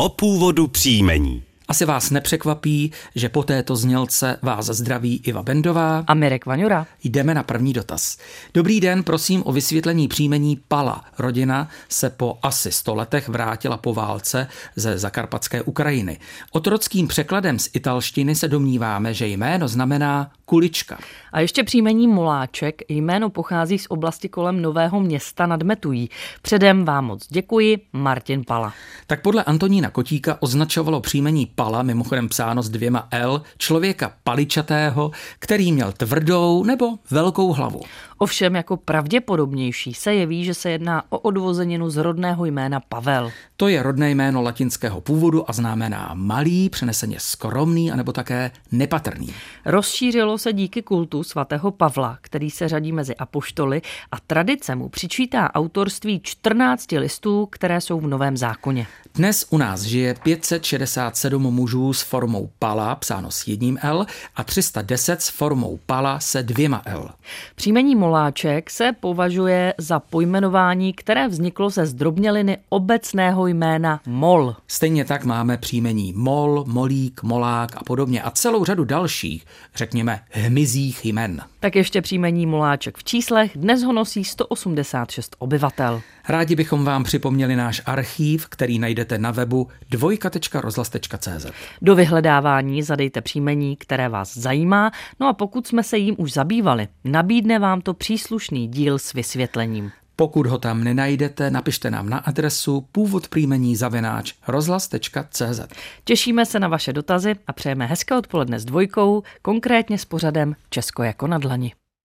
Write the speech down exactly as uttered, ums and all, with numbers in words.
o původu příjmení. Asi vás nepřekvapí, že po této znělce vás zdraví Iva Bendová a Mirek Vaňura. Jdeme na první dotaz. Dobrý den, prosím o vysvětlení příjmení Pala. Rodina se po asi sto letech vrátila po válce ze zakarpatské Ukrajiny. Otrockým překladem z italštiny se domníváme, že jméno znamená kulička. A ještě příjmení Moláček, jméno pochází z oblasti kolem Nového Města nad Metují. Předem vám moc děkuji, Martin Pala. Tak podle Antonína Kotíka označovalo příjmení Pala, mimochodem psáno s dvěma L, člověka paličatého, který měl tvrdou nebo velkou hlavu. Ovšem jako pravděpodobnější se jeví, že se jedná o odvozeninu z rodného jména Pavel. To je rodné jméno latinského původu a znamená malý, přeneseně skromný anebo také nepatrný. Rozšířilo se díky kultu svatého Pavla, který se řadí mezi apoštoly a tradice mu přičítá autorství čtrnácti listů, které jsou v Novém zákoně. Dnes u nás žije pět set šedesát sedm mužů s formou Pala, psáno s jedním L, a tři sta deset s formou Pala se dvěma L. Příjmení Moláček se považuje za pojmenování, které vzniklo ze zdrobněliny obecného jména Mol. Stejně tak máme příjmení Mol, Molík, Molák a podobně a celou řadu dalších, řekněme, hmyzích jmen. Tak ještě příjmení Moláček v číslech, dnes ho nosí sto osmdesát šest obyvatel. Rádi bychom vám připomněli náš archív, který najdete na webu dvojka tečka rozhlas tečka cé zet. Do vyhledávání zadejte příjmení, které vás zajímá, no a pokud jsme se jím už zabývali, nabídne vám to příslušný díl s vysvětlením. Pokud ho tam nenajdete, napište nám na adresu původ příjmení zavináč rozhlas tečka cé zet. Těšíme se na vaše dotazy a přejeme hezké odpoledne s dvojkou, konkrétně s pořadem Česko jako na dlani.